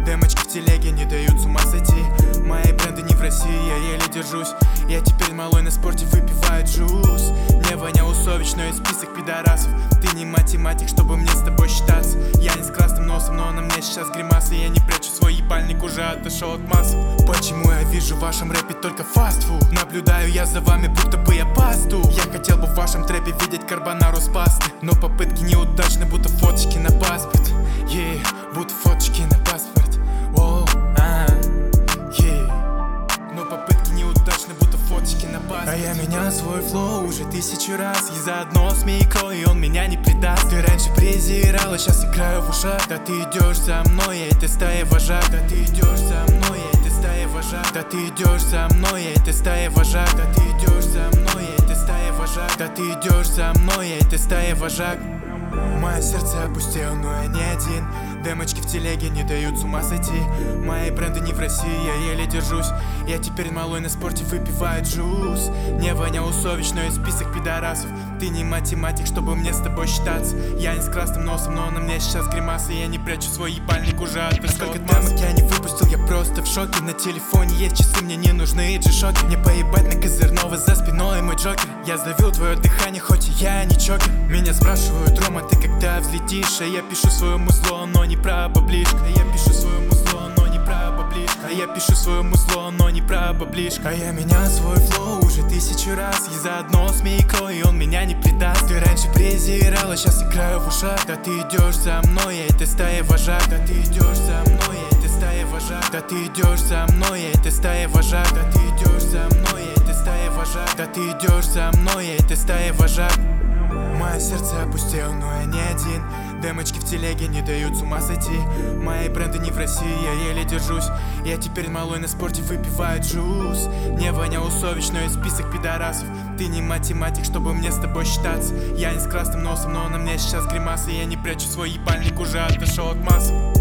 Демочки в телеге не дают с ума сойти. Мои бренды не в России, я еле держусь. Я теперь малой на спорте выпиваю джуз. Не вонял Усович, но есть список пидорасов. Ты не математик, чтобы мне с тобой считаться. Я не с красным носом, но на мне сейчас гримасы. Я не прячу свой ебальник, уже отошел от масс. Почему я вижу в вашем рэпе только фастфуд? Наблюдаю я за вами, будто бы я пасту. Я хотел бы в вашем трэпе видеть карбонару с пасты, но попытки неудачны, будто фоточки на паспорт. Будто фоточки на паспорт. Но попытки неудачны, будто фоточки на паспорт. А я менял свой флоу уже 1000 раз. И заодно с Микро, и он меня не предаст. Ты раньше презирал, а сейчас играю в ушах. Да ты идешь за мной, я этой стаи вожак. Да ты идешь за мной, я этой стаи вожак. Да ты идешь за мной, я этой стаи вожак. Да ты идешь за мной, я этой стаи вожак. Да ты идешь за мной, я этой стаи вожак. Мое сердце опустело, но я не один. Демочки в телеге не дают с ума сойти. Мои бренды не в России, я еле держусь. Я теперь малой на спорте выпиваю джуз. Не вонял Усович, но есть список пидорасов. Ты не математик, чтобы мне с тобой считаться. Я не с красным носом, но на мне сейчас гримасы. Я не прячу свой ебальник, уже отошел. Сколько демок я не выпустил, я просто в шоке. На телефоне есть часы, мне не нужны джи-шоки. Мне поебать на козырного, за спиной мой джокер. Я сдавил твое дыхание, хоть и я не чокер. Меня спрашивают: Рома, ты когда взлетишь? А я пишу свое музло, но не про баблишко. Я пишу свое музло, но не про баблишко. А я пишу свое музло, но не про баблишко. А я менял свой флоу уже 1000 раз. И заодно с Микро, и он меня не предаст. Ты раньше презирал, а сейчас играю в ушах. Да ты идешь за мной, я этой стаи вожак. Да ты идешь за мной, я этой стаи вожак. Да ты идешь за мной, я этой стаи вожак. Да ты идешь за мной, я этой стаи вожак. Да ты идешь за мной, я этой стаи вожак. Мое сердце опустело, но я не один. Демочки в телеге не дают с ума сойти. Мои бренды не в России, я еле держусь. Я теперь малой на спорте выпиваю джуз. Не вонял Усович, но есть список пидорасов. Ты не математик, чтобы мне с тобой считаться. Я не с красным носом, но на мне сейчас гримасы. Я не прячу свой ебальник, уже отошел от масс.